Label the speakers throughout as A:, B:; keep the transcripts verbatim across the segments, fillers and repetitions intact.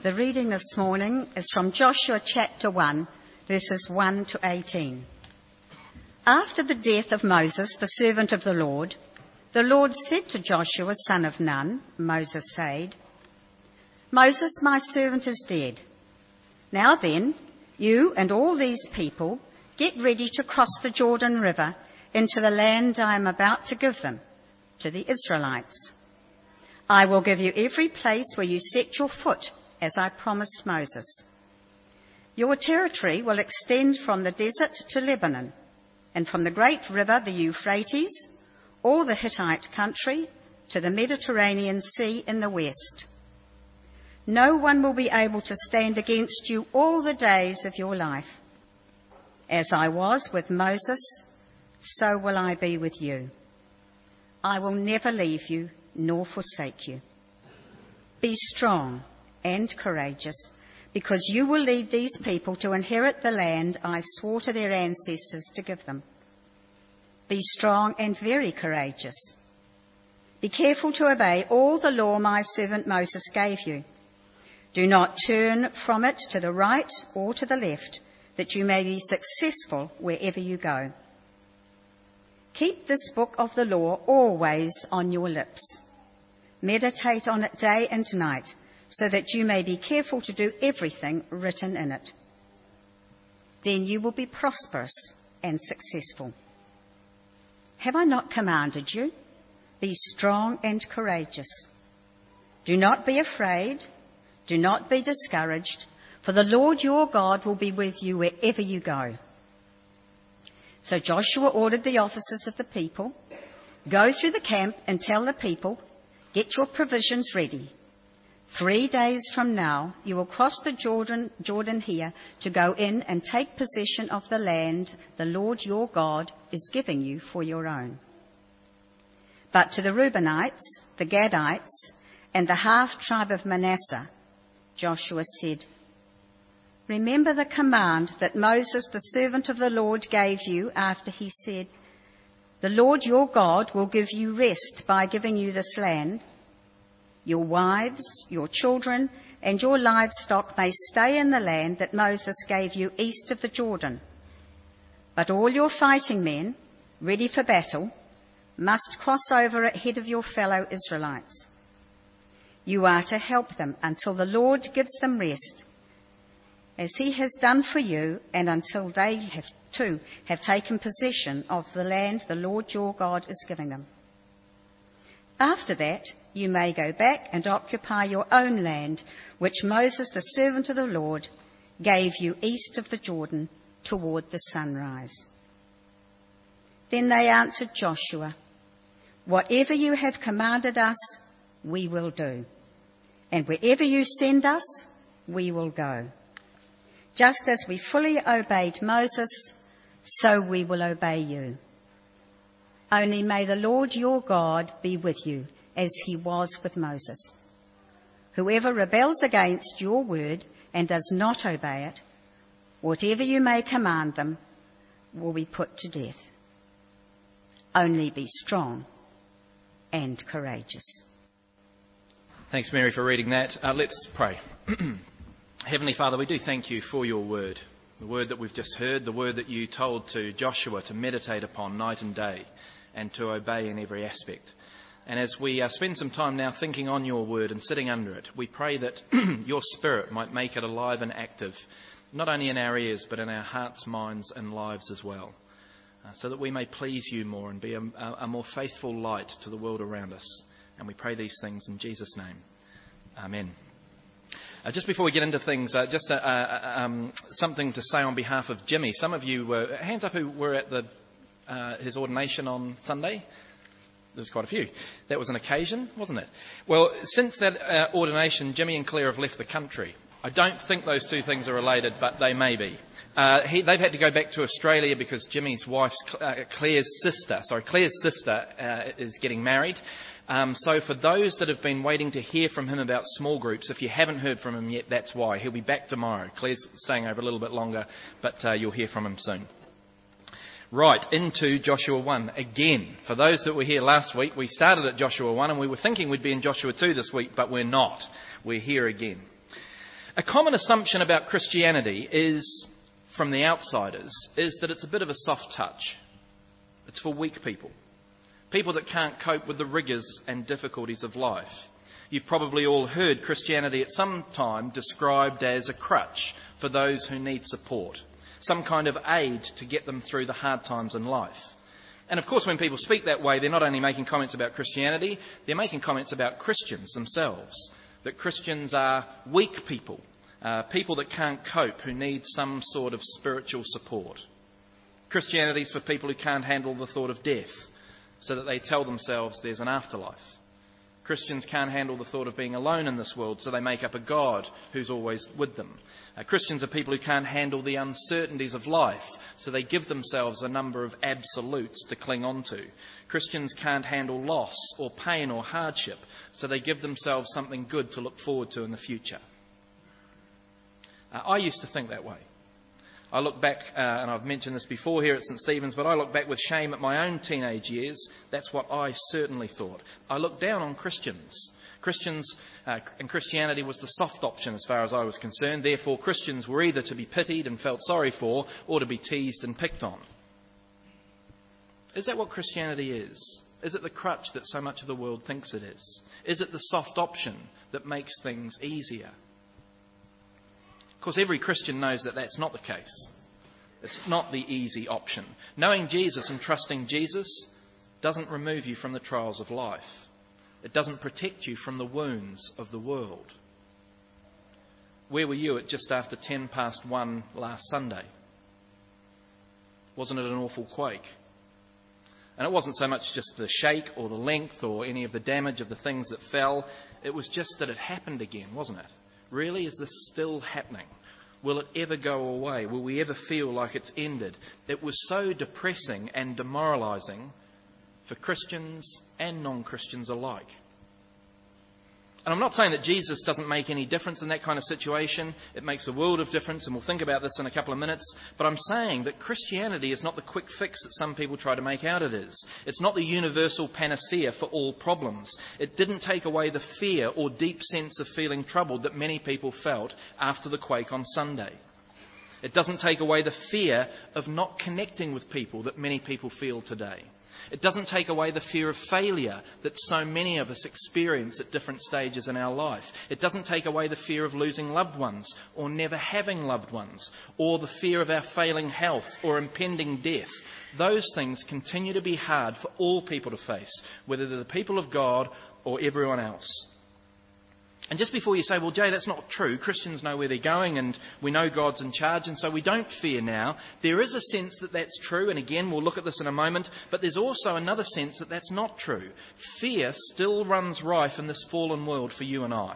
A: The reading this morning is from Joshua chapter one, verses one to eighteen. After the death of Moses, the servant of the Lord, the Lord said to Joshua, son of Nun, Moses' aide, Moses, my servant, is dead. Now then, you and all these people get ready to cross the Jordan River into the land I am about to give them, to the Israelites. I will give you every place where you set your foot, as I promised Moses. Your territory will extend from the desert to Lebanon, and from the great river, the Euphrates, all the Hittite country, to the Mediterranean Sea in the west. No one will be able to stand against you all the days of your life. As I was with Moses, so will I be with you. I will never leave you nor forsake you. Be strong and courageous, because you will lead these people to inherit the land I swore to their ancestors to give them. Be strong and very courageous. Be careful to obey all the law my servant Moses gave you. Do not turn from it to the right or to the left, that you may be successful wherever you go. Keep this book of the law always on your lips. Meditate on it day and night, so that you may be careful to do everything written in it. Then you will be prosperous and successful. Have I not commanded you? Be strong and courageous. Do not be afraid. Do not be discouraged, for the Lord your God will be with you wherever you go. So Joshua ordered the officers of the people, go through the camp and tell the people, get your provisions ready. Three days from now, you will cross the Jordan, Jordan here to go in and take possession of the land the Lord your God is giving you for your own. But to the Reubenites, the Gadites, and the half-tribe of Manasseh, Joshua said, remember the command that Moses, the servant of the Lord, gave you after he said, the Lord your God will give you rest by giving you this land. Your wives, your children, and your livestock may stay in the land that Moses gave you east of the Jordan. But all your fighting men, ready for battle, must cross over ahead of your fellow Israelites. You are to help them until the Lord gives them rest, as he has done for you, and until they have too have taken possession of the land the Lord your God is giving them. After that, you may go back and occupy your own land, which Moses, the servant of the Lord, gave you east of the Jordan toward the sunrise. Then they answered Joshua, whatever you have commanded us, we will do. And wherever you send us, we will go. Just as we fully obeyed Moses, so we will obey you. Only may the Lord your God be with you, as he was with Moses. Whoever rebels against your word and does not obey it, whatever you may command them, will be put to death. Only be strong and courageous.
B: Thanks, Mary, for reading that. Uh, let's pray. Heavenly Father, we do thank you for your word, the word that we've just heard, the word that you told to Joshua to meditate upon night and day and to obey in every aspect. And as we uh, spend some time now thinking on your word and sitting under it, we pray that your Spirit might make it alive and active, not only in our ears, but in our hearts, minds and lives as well, uh, so that we may please you more and be a, a more faithful light to the world around us. And we pray these things in Jesus' name. Amen. Uh, just before we get into things, uh, just uh, uh, um, something to say on behalf of Jimmy. Some of you, were, hands up who were at the uh, his ordination on Sunday. There's quite a few. That was an occasion, wasn't it? Well, since that uh, ordination, Jimmy and Claire have left the country. I don't think those two things are related, but they may be. Uh, he, they've had to go back to Australia because Jimmy's wife's, uh, Claire's sister, sorry, Claire's sister uh, is getting married. Um, so for those that have been waiting to hear from him about small groups, if you haven't heard from him yet, that's why. He'll be back tomorrow. Claire's staying over a little bit longer, but uh, you'll hear from him soon. Right, into Joshua one again. For those that were here last week, we started at Joshua one and we were thinking we'd be in Joshua two this week, but we're not. We're here again. A common assumption about Christianity is, from the outsiders, is that it's a bit of a soft touch. It's for weak people. People that can't cope with the rigours and difficulties of life. You've probably all heard Christianity at some time described as a crutch for those who need support. Some kind of aid to get them through the hard times in life. And of course, when people speak that way, they're not only making comments about Christianity, they're making comments about Christians themselves. That Christians are weak people, uh, people that can't cope, who need some sort of spiritual support. Christianity is for people who can't handle the thought of death, so that they tell themselves there's an afterlife. Christians can't handle the thought of being alone in this world, so they make up a God who's always with them. Uh, Christians are people who can't handle the uncertainties of life, so they give themselves a number of absolutes to cling on to. Christians can't handle loss or pain or hardship, so they give themselves something good to look forward to in the future. Uh, I used to think that way. I look back, uh, and I've mentioned this before here at St Stephen's, but I look back with shame at my own teenage years. That's what I certainly thought. I looked down on Christians. Christians uh, and Christianity was the soft option as far as I was concerned. Therefore, Christians were either to be pitied and felt sorry for, or to be teased and picked on. Is that what Christianity is? Is it the crutch that so much of the world thinks it is? Is it the soft option that makes things easier? Of course, every Christian knows that that's not the case. It's not the easy option. Knowing Jesus and trusting Jesus doesn't remove you from the trials of life. It doesn't protect you from the wounds of the world. Where were you at just after ten past one last Sunday? Wasn't it an awful quake? And it wasn't so much just the shake or the length or any of the damage of the things that fell. It was just that it happened again, wasn't it? Really, is this still happening? Will it ever go away? Will we ever feel like it's ended? It was so depressing and demoralising for Christians and non-Christians alike. And I'm not saying that Jesus doesn't make any difference in that kind of situation. It makes a world of difference, and we'll think about this in a couple of minutes. But I'm saying that Christianity is not the quick fix that some people try to make out it is. It's not the universal panacea for all problems. It didn't take away the fear or deep sense of feeling troubled that many people felt after the quake on Sunday. It doesn't take away the fear of not connecting with people that many people feel today. It doesn't take away the fear of failure that so many of us experience at different stages in our life. It doesn't take away the fear of losing loved ones or never having loved ones, or the fear of our failing health or impending death. Those things continue to be hard for all people to face, whether they're the people of God or everyone else. And just before you say, well, Jay, that's not true. Christians know where they're going and we know God's in charge and so we don't fear now. There is a sense that that's true, and again, we'll look at this in a moment, but there's also another sense that that's not true. Fear still runs rife in this fallen world for you and I.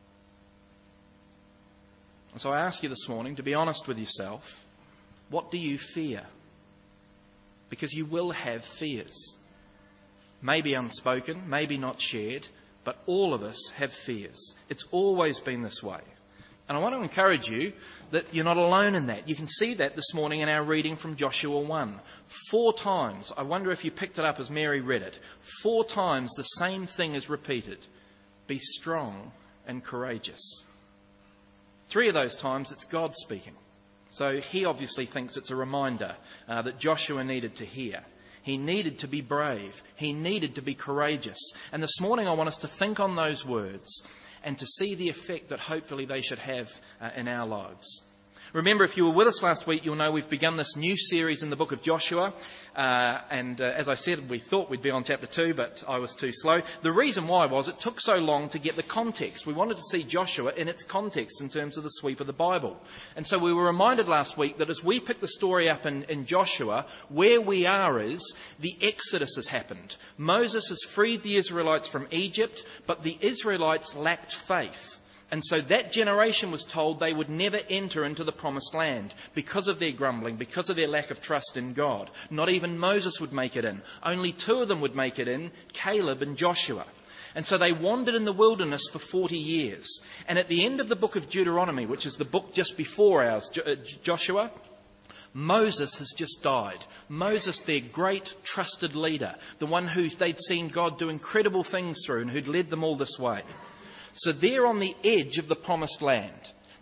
B: And so I ask you this morning to be honest with yourself. What do you fear? Because you will have fears. Maybe unspoken, maybe not shared, but all of us have fears. It's always been this way. And I want to encourage you that you're not alone in that. You can see that this morning in our reading from Joshua one. Four times, I wonder if you picked it up as Mary read it, four times the same thing is repeated. Be strong and courageous. Three of those times it's God speaking. So he obviously thinks it's a reminder uh, that Joshua needed to hear. He needed to be brave. He needed to be courageous. And this morning I want us to think on those words and to see the effect that hopefully they should have uh, in our lives. Remember, if you were with us last week, you'll know we've begun this new series in the book of Joshua. Uh, and uh, as I said, we thought we'd be on chapter two, but I was too slow. The reason why was it took so long to get the context. We wanted to see Joshua in its context in terms of the sweep of the Bible. And so we were reminded last week that as we pick the story up in, in Joshua, where we are is the Exodus has happened. Moses has freed the Israelites from Egypt, but the Israelites lacked faith. And so that generation was told they would never enter into the promised land because of their grumbling, because of their lack of trust in God. Not even Moses would make it in. Only two of them would make it in, Caleb and Joshua. And so they wandered in the wilderness for forty years. And at the end of the book of Deuteronomy, which is the book just before ours, Joshua, Moses has just died. Moses, their great trusted leader, the one who they'd seen God do incredible things through and who'd led them all this way. So they're on the edge of the promised land.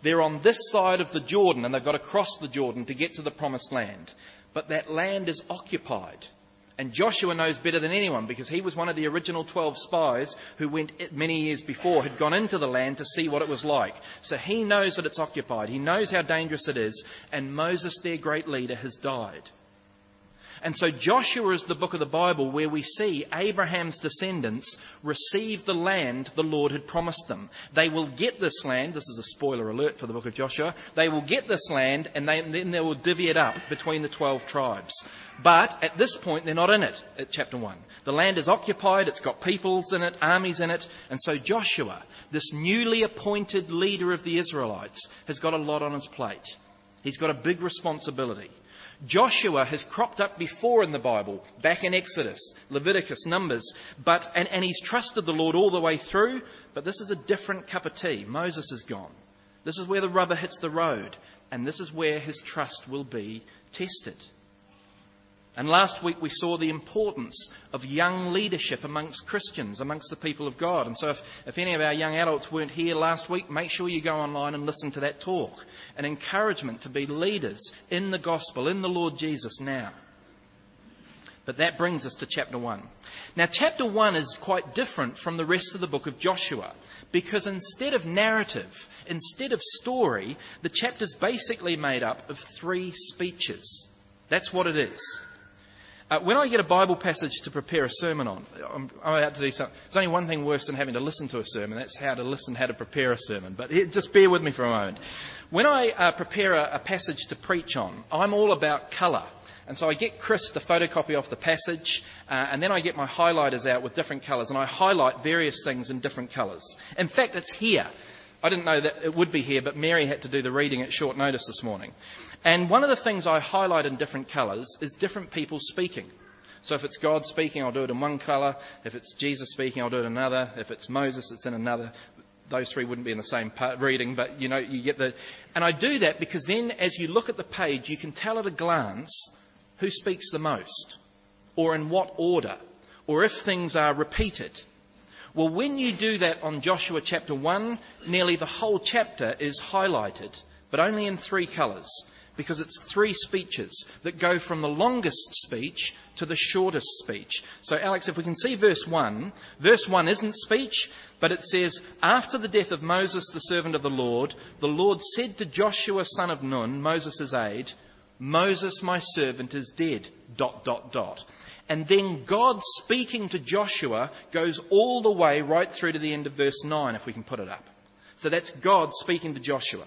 B: They're on this side of the Jordan, and they've got to cross the Jordan to get to the promised land. But that land is occupied. And Joshua knows better than anyone, because he was one of the original twelve spies who went many years before, had gone into the land to see what it was like. So he knows that it's occupied. He knows how dangerous it is. And Moses, their great leader, has died. And so Joshua is the book of the Bible where we see Abraham's descendants receive the land the Lord had promised them. They will get this land. This is a spoiler alert for the book of Joshua. They will get this land, and they, then they will divvy it up between the twelve tribes. But at this point, they're not in it at chapter one. The land is occupied. It's got peoples in it, armies in it. And so Joshua, this newly appointed leader of the Israelites, has got a lot on his plate. He's got a big responsibility. Joshua has cropped up before in the Bible, back in Exodus, Leviticus, Numbers, but and, and he's trusted the Lord all the way through, but this is a different cup of tea. Moses is gone. This is where the rubber hits the road, and this is where his trust will be tested. And last week we saw the importance of young leadership amongst Christians, amongst the people of God. And so if, if any of our young adults weren't here last week, make sure you go online and listen to that talk. An encouragement to be leaders in the gospel, in the Lord Jesus now. But that brings us to chapter one. Now chapter one is quite different from the rest of the book of Joshua, because instead of narrative, instead of story, the chapter's basically made up of three speeches. That's what it is. Uh, when I get a Bible passage to prepare a sermon on, I'm, I'm about to do something. There's only one thing worse than having to listen to a sermon. That's how to listen, how to prepare a sermon. But it, just bear with me for a moment. When I uh, prepare a, a passage to preach on, I'm all about colour. And so I get Chris to photocopy off the passage, uh, and then I get my highlighters out with different colours, and I highlight various things in different colours. In fact, it's here. I didn't know that it would be here, but Mary had to do the reading at short notice this morning. And one of the things I highlight in different colours is different people speaking. So if it's God speaking, I'll do it in one colour. If it's Jesus speaking, I'll do it in another. If it's Moses, it's in another. Those three wouldn't be in the same part reading, but you know, you get the... And I do that because then as you look at the page, you can tell at a glance who speaks the most, or in what order, or if things are repeated. Well, when you do that on Joshua chapter one, nearly the whole chapter is highlighted, but only in three colours, because it's three speeches that go from the longest speech to the shortest speech. So, Alex, if we can see verse one, verse one isn't speech, but it says, after the death of Moses, the servant of the Lord, the Lord said to Joshua, son of Nun, Moses' aide, Moses, my servant, is dead, dot, dot, dot. And then God speaking to Joshua goes all the way right through to the end of verse nine, if we can put it up. So that's God speaking to Joshua.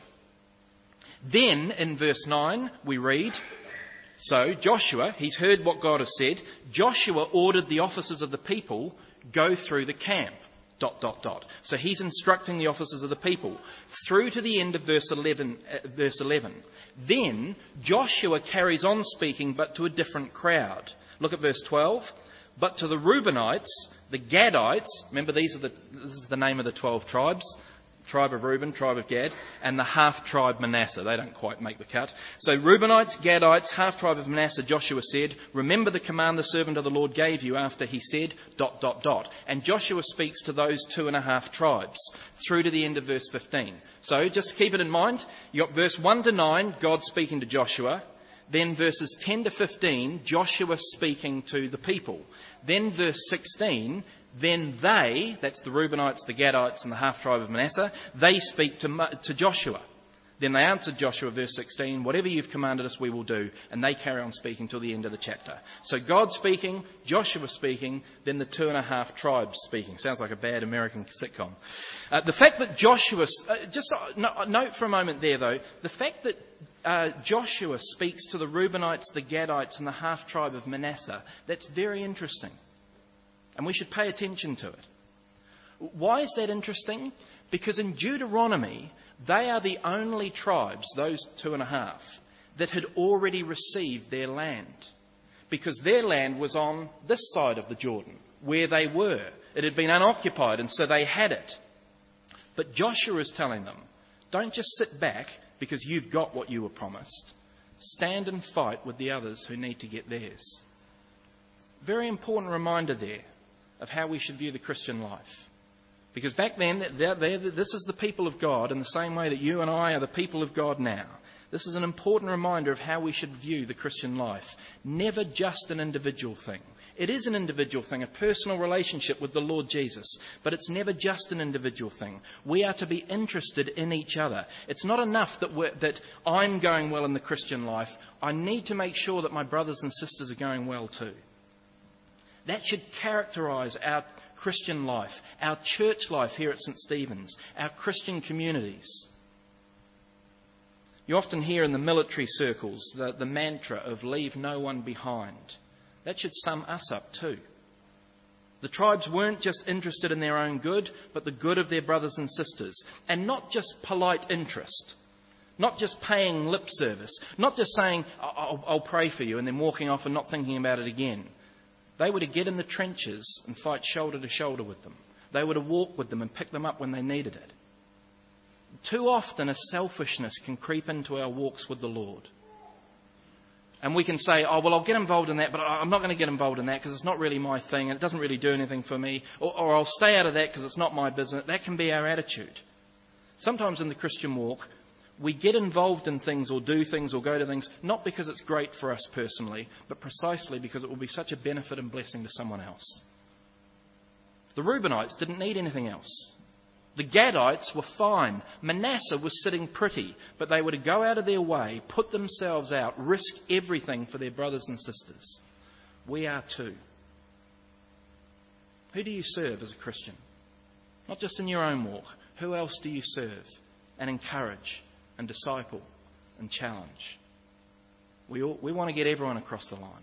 B: Then in verse nine we read, so Joshua, he's heard what God has said. Joshua ordered the officers of the people go through the camp, dot, dot, dot. So he's instructing the officers of the people through to the end of verse eleven. Uh, verse eleven. Then Joshua carries on speaking, but to a different crowd. Look at verse twelve. But to the Reubenites, the Gadites, remember these are the, this is the name of the twelve tribes, tribe of Reuben, tribe of Gad, and the half-tribe Manasseh. They don't quite make the cut. So Reubenites, Gadites, half-tribe of Manasseh, Joshua said, remember the command the servant of the Lord gave you after he said, dot, dot, dot. And Joshua speaks to those two and a half tribes through to the end of verse fifteen. So just keep it in mind. You've got verse one to nine, God speaking to Joshua. Then verses ten to fifteen, Joshua speaking to the people. Then verse sixteen, then they, that's the Reubenites, the Gadites and the half-tribe of Manasseh, they speak to, to Joshua. Then they answered Joshua, verse sixteen, whatever you've commanded us we will do. And they carry on speaking till the end of the chapter. So God speaking, Joshua speaking, then the two and a half tribes speaking. Sounds like a bad American sitcom. Uh, the fact that Joshua, uh, just uh, note for a moment there though, the fact that uh, Joshua speaks to the Reubenites, the Gadites and the half-tribe of Manasseh, that's very interesting. And we should pay attention to it. Why is that interesting? Because in Deuteronomy, they are the only tribes, those two and a half, that had already received their land. Because their land was on this side of the Jordan, where they were. It had been unoccupied, and so they had it. But Joshua is telling them, don't just sit back because you've got what you were promised. Stand and fight with the others who need to get theirs. Very important reminder there of how we should view the Christian life. Because back then, they're, they're, this is the people of God in the same way that you and I are the people of God now. This is an important reminder of how we should view the Christian life. Never just an individual thing. It is an individual thing, a personal relationship with the Lord Jesus, but it's never just an individual thing. We are to be interested in each other. It's not enough that, we're, that I'm going well in the Christian life. I need to make sure that my brothers and sisters are going well too. That should characterise our Christian life, our church life here at St Stephen's, our Christian communities. You often hear in the military circles the, the mantra of leave no one behind. That should sum us up too. The tribes weren't just interested in their own good, but the good of their brothers and sisters. And not just polite interest. Not just paying lip service. Not just saying, I'll, I'll pray for you, and then walking off and not thinking about it again. They were to get in the trenches and fight shoulder to shoulder with them. They were to walk with them and pick them up when they needed it. Too often a selfishness can creep into our walks with the Lord. And we can say, oh, well, I'll get involved in that, but I'm not going to get involved in that because it's not really my thing and it doesn't really do anything for me. Or, or I'll stay out of that because it's not my business. That can be our attitude. Sometimes in the Christian walk, we get involved in things or do things or go to things, not because it's great for us personally, but precisely because it will be such a benefit and blessing to someone else. The Reubenites didn't need anything else. The Gadites were fine. Manasseh was sitting pretty, but they were to go out of their way, put themselves out, risk everything for their brothers and sisters. We are too. Who do you serve as a Christian? Not just in your own walk. Who else do you serve and encourage and disciple and challenge? We all, we want to get everyone across the line.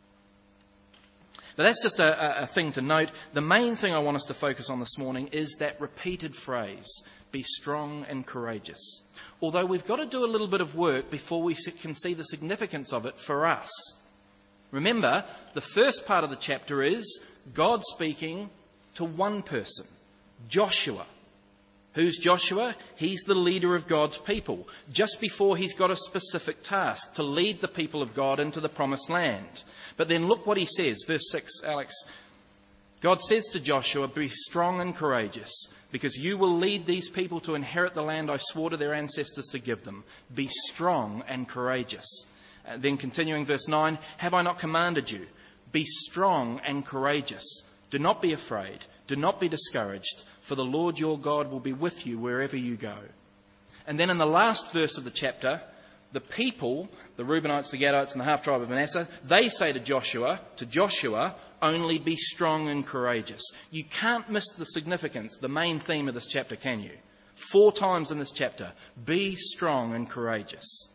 B: But that's just a, a, a thing to note. The main thing I want us to focus on this morning is that repeated phrase, be strong and courageous. Although we've got to do a little bit of work before we can see the significance of it for us. Remember, the first part of the chapter is God speaking to one person, Joshua. Who's Joshua? He's the leader of God's people. Just before he's got a specific task, to lead the people of God into the promised land. But then look what he says, verse six, Alex. God says to Joshua, be strong and courageous, because you will lead these people to inherit the land I swore to their ancestors to give them. Be strong and courageous. And then continuing verse nine, have I not commanded you? Be strong and courageous. Do not be afraid. Do not be discouraged, for the Lord your God will be with you wherever you go. And then in the last verse of the chapter, the people, the Reubenites, the Gadites, and the half-tribe of Manasseh, they say to Joshua, to Joshua, only be strong and courageous. You can't miss the significance, the main theme of this chapter, can you? Four times in this chapter, be strong and courageous.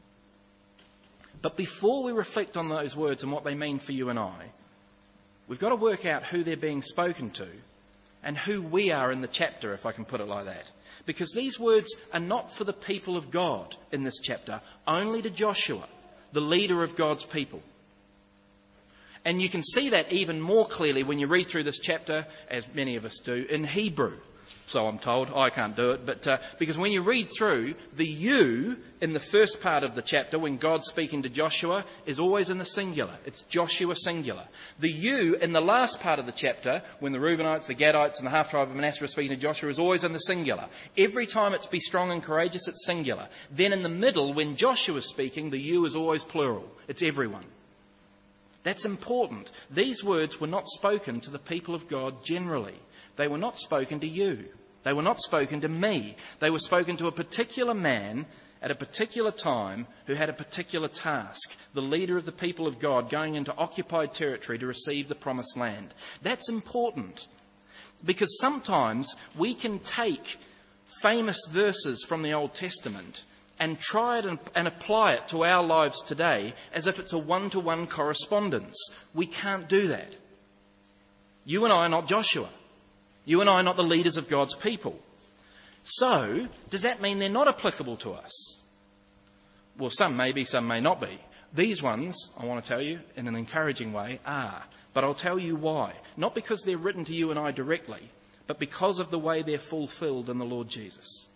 B: But before we reflect on those words and what they mean for you and I, we've got to work out who they're being spoken to and who we are in the chapter, if I can put it like that. Because these words are not for the people of God in this chapter, only to Joshua, the leader of God's people. And you can see that even more clearly when you read through this chapter, as many of us do, in Hebrew. So I'm told. I can't do it. But uh, because when you read through, the you in the first part of the chapter, when God's speaking to Joshua, is always in the singular. It's Joshua singular. The you in the last part of the chapter, when the Reubenites, the Gadites, and the half-tribe of Manasseh are speaking to Joshua, is always in the singular. Every time it's be strong and courageous, it's singular. Then in the middle, when Joshua's speaking, the you is always plural. It's everyone. That's important. These words were not spoken to the people of God generally. They were not spoken to you. They were not spoken to me. They were spoken to a particular man at a particular time who had a particular task, the leader of the people of God going into occupied territory to receive the promised land. That's important because sometimes we can take famous verses from the Old Testament and try it and, and apply it to our lives today as if it's a one-to-one correspondence. We can't do that. You and I are not Joshua. You and I are not the leaders of God's people. So, does that mean they're not applicable to us? Well, some may be, some may not be. These ones, I want to tell you, in an encouraging way, are. But I'll tell you why. Not because they're written to you and I directly, but because of the way they're fulfilled in the Lord Jesus.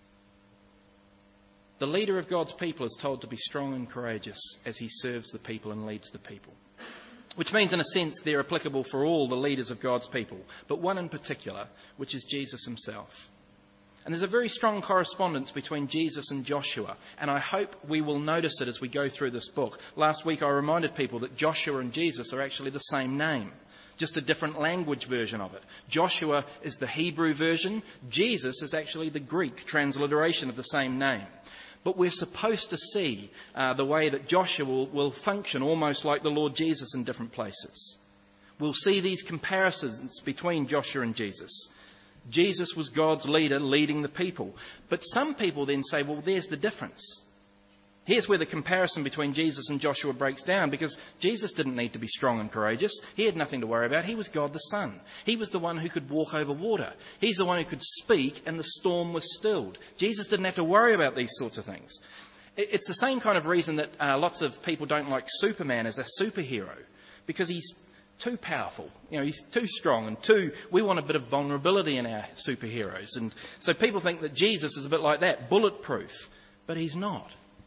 B: The leader of God's people is told to be strong and courageous as he serves the people and leads the people. which means in a sense they're applicable for all the leaders of God's people, but one in particular, which is Jesus himself. And there's a very strong correspondence between Jesus and Joshua, and I hope we will notice it as we go through this book. Last week I reminded people that Joshua and Jesus are actually the same name, just a different language version of it. Joshua is the Hebrew version. Jesus is actually the Greek transliteration of the same name. But we're supposed to see uh, the way that Joshua will, will function almost like the Lord Jesus in different places. We'll see these comparisons between Joshua and Jesus. Jesus was God's leader leading the people. But some people then say, well, there's the difference. Here's where the comparison between Jesus and Joshua breaks down, because Jesus didn't need to be strong and courageous. He had nothing to worry about. He was God the Son. He was the one who could walk over water. He's the one who could speak and the storm was stilled. Jesus didn't have to worry about these sorts of things. It's the same kind of reason that uh, lots of people don't like Superman as a superhero, because he's too powerful. You know, he's too strong and too... We want a bit of vulnerability in our superheroes. And so people think that Jesus is a bit like that, bulletproof. But he's not.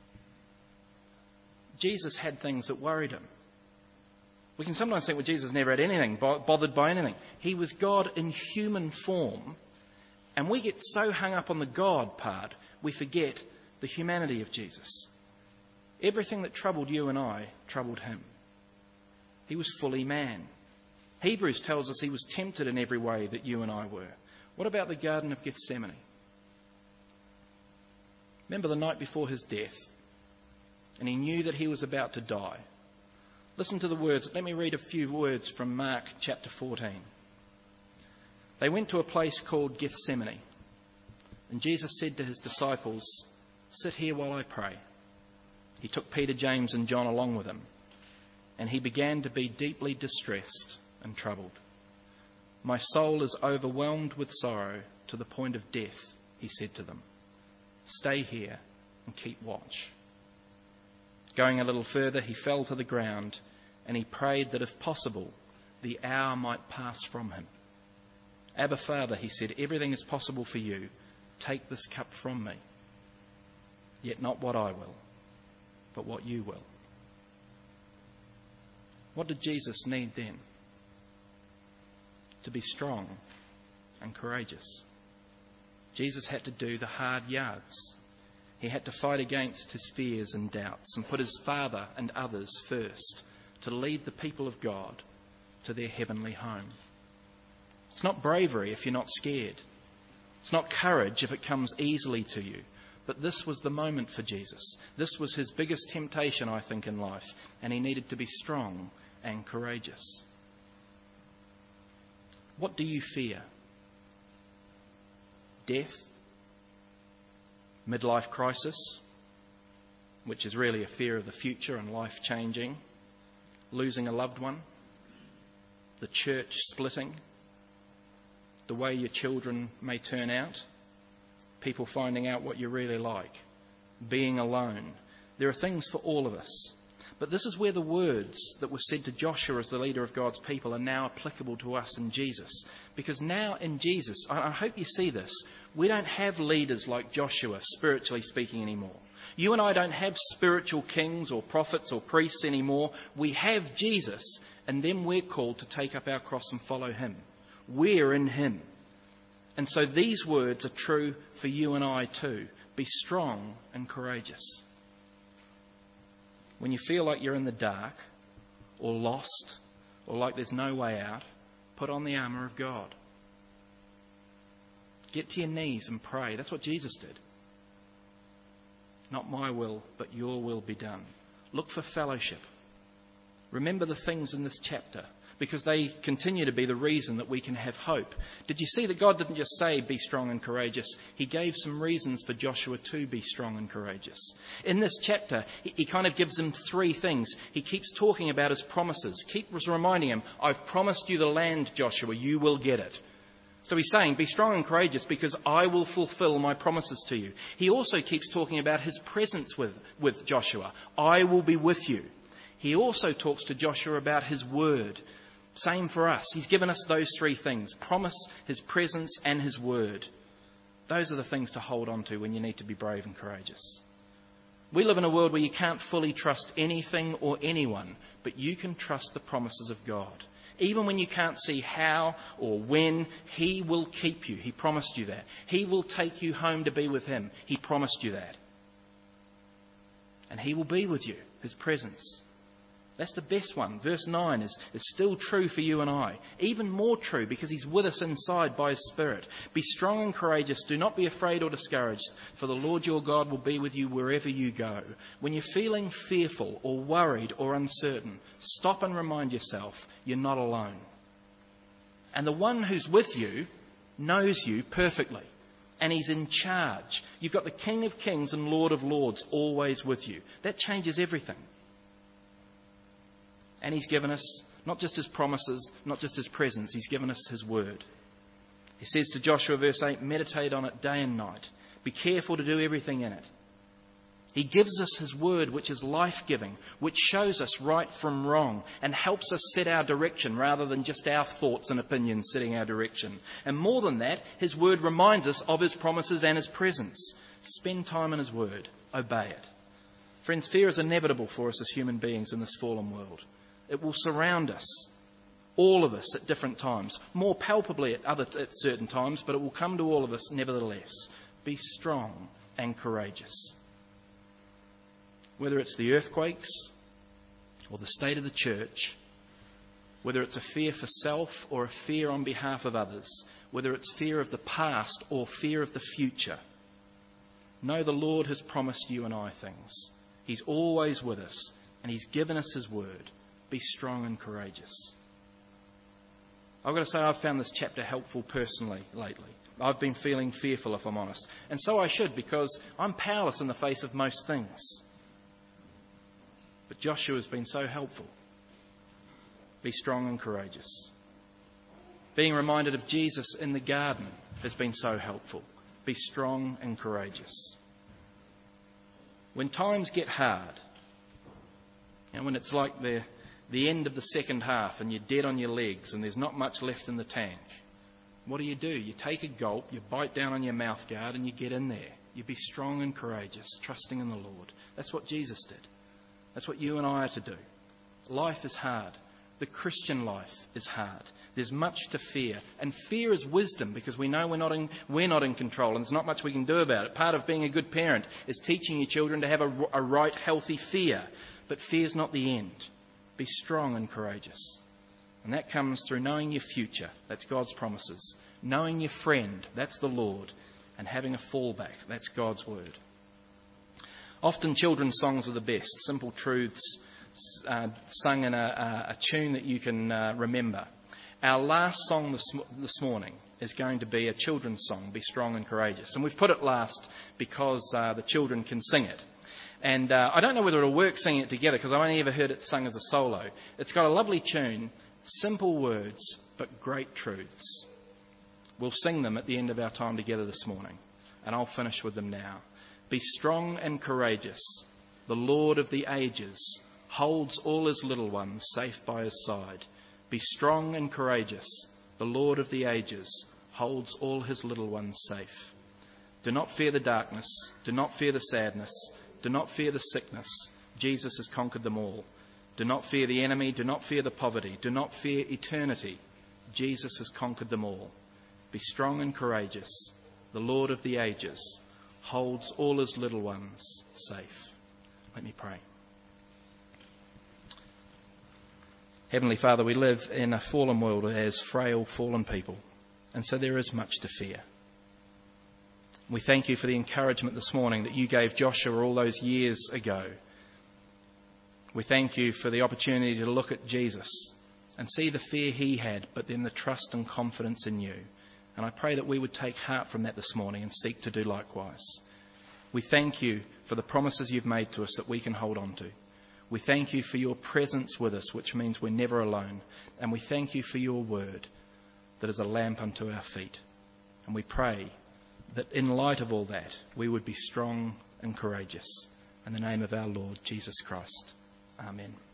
B: Jesus had things that worried him. We can sometimes think, well, Jesus never had anything, bothered by anything. He was God in human form, and we get so hung up on the God part, we forget the humanity of Jesus. Everything that troubled you and I troubled him. He was fully man. Hebrews tells us he was tempted in every way that you and I were. What about the Garden of Gethsemane? Remember the night before his death, and he knew that he was about to die. Listen to the words. Let me read a few words from Mark chapter fourteen. They went to a place called Gethsemane, and Jesus said to his disciples, "Sit here while I pray." He took Peter, James and John along with him, and he began to be deeply distressed and troubled. "My soul is overwhelmed with sorrow to the point of death," he said to them. "Stay here and keep watch." Going a little further, he fell to the ground and he prayed that if possible, the hour might pass from him. "Abba, Father," he said, "everything is possible for you. Take this cup from me. Yet not what I will, but what you will." What did Jesus need then? To be strong and courageous. Jesus had to do the hard yards. He had to fight against his fears and doubts and put his Father and others first to lead the people of God to their heavenly home. It's not bravery if you're not scared. It's not courage if it comes easily to you. But this was the moment for Jesus. This was his biggest temptation, I think, in life. And he needed to be strong and courageous. What do you fear? Death? Midlife crisis, which is really a fear of the future and life changing, losing a loved one, the church splitting, the way your children may turn out, people finding out what you're really like, being alone. There are things for all of us. But this is where the words that were said to Joshua as the leader of God's people are now applicable to us in Jesus. Because now in Jesus, I hope you see this, we don't have leaders like Joshua, spiritually speaking, anymore. You and I don't have spiritual kings or prophets or priests anymore. We have Jesus, and then we're called to take up our cross and follow him. We're in him. And so these words are true for you and I too. Be strong and courageous. When you feel like you're in the dark or lost or like there's no way out, put on the armour of God. Get to your knees and pray. That's what Jesus did. Not my will, but your will be done. Look for fellowship. Remember the things in this chapter, because they continue to be the reason that we can have hope. Did you see that God didn't just say, be strong and courageous? He gave some reasons for Joshua to be strong and courageous. In this chapter, he kind of gives him three things. He keeps talking about his promises. Keeps reminding him, I've promised you the land, Joshua, you will get it. So he's saying, be strong and courageous because I will fulfill my promises to you. He also keeps talking about his presence with, with Joshua. I will be with you. He also talks to Joshua about his word. Same for us. He's given us those three things. Promise, his presence and his word. Those are the things to hold on to when you need to be brave and courageous. We live in a world where you can't fully trust anything or anyone, but you can trust the promises of God. Even when you can't see how or when, He will keep you. He promised you that. He will take you home to be with Him. He promised you that. And He will be with you, His presence. That's the best one. Verse nine is, is still true for you and I. Even more true because He's with us inside by His Spirit. Be strong and courageous. Do not be afraid or discouraged, for the Lord your God will be with you wherever you go. When you're feeling fearful or worried or uncertain, stop and remind yourself you're not alone. And the one who's with you knows you perfectly. And He's in charge. You've got the King of Kings and Lord of Lords always with you. That changes everything. And He's given us not just His promises, not just His presence, He's given us His word. He says to Joshua, verse eight, meditate on it day and night. Be careful to do everything in it. He gives us His word, which is life-giving, which shows us right from wrong and helps us set our direction rather than just our thoughts and opinions setting our direction. And more than that, His word reminds us of His promises and His presence. Spend time in His word. Obey it. Friends, fear is inevitable for us as human beings in this fallen world. It will surround us, all of us at different times, more palpably at other at certain times, but it will come to all of us nevertheless. Be strong and courageous. Whether it's the earthquakes or the state of the church, whether it's a fear for self or a fear on behalf of others, whether it's fear of the past or fear of the future, know the Lord has promised you and I things. He's always with us and He's given us His word. Be strong and courageous. I've got to say I've found this chapter helpful personally lately. I've been feeling fearful, if I'm honest. And so I should, because I'm powerless in the face of most things. But Joshua has been so helpful. Be strong and courageous. Being reminded of Jesus in the garden has been so helpful. Be strong and courageous. When times get hard, and when it's like the the end of the second half and you're dead on your legs and there's not much left in the tank, what do you do? You take a gulp, you bite down on your mouth guard and you get in there. You be strong and courageous, trusting in the Lord. That's what Jesus did. That's what you and I are to do. Life is hard. The Christian life is hard. There's much to fear. And fear is wisdom because we know we're not in, we're not in control and there's not much we can do about it. Part of being a good parent is teaching your children to have a, a right, healthy fear. But fear's not the end. Be strong and courageous. And that comes through knowing your future. That's God's promises. Knowing your friend. That's the Lord. And having a fallback. That's God's word. Often children's songs are the best. Simple truths uh, sung in a, a, a tune that you can uh, remember. Our last song this, this morning is going to be a children's song, Be Strong and Courageous. And we've put it last because uh, the children can sing it. And uh, I don't know whether it'll work singing it together because I've only ever heard it sung as a solo. It's got a lovely tune, simple words, but great truths. We'll sing them at the end of our time together this morning. And I'll finish with them now. Be strong and courageous. The Lord of the ages holds all His little ones safe by His side. Be strong and courageous. The Lord of the ages holds all His little ones safe. Do not fear the darkness. Do not fear the sadness. Do not fear the sickness. Jesus has conquered them all. Do not fear the enemy. Do not fear the poverty. Do not fear eternity. Jesus has conquered them all. Be strong and courageous. The Lord of the ages holds all His little ones safe. Let me pray. Heavenly Father, we live in a fallen world as frail, fallen people, and so there is much to fear. We thank You for the encouragement this morning that You gave Joshua all those years ago. We thank You for the opportunity to look at Jesus and see the fear He had, but then the trust and confidence in You. And I pray that we would take heart from that this morning and seek to do likewise. We thank You for the promises You've made to us that we can hold on to. We thank You for Your presence with us, which means we're never alone. And we thank You for Your word that is a lamp unto our feet. And we pray that in light of all that, we would be strong and courageous. In the name of our Lord Jesus Christ. Amen.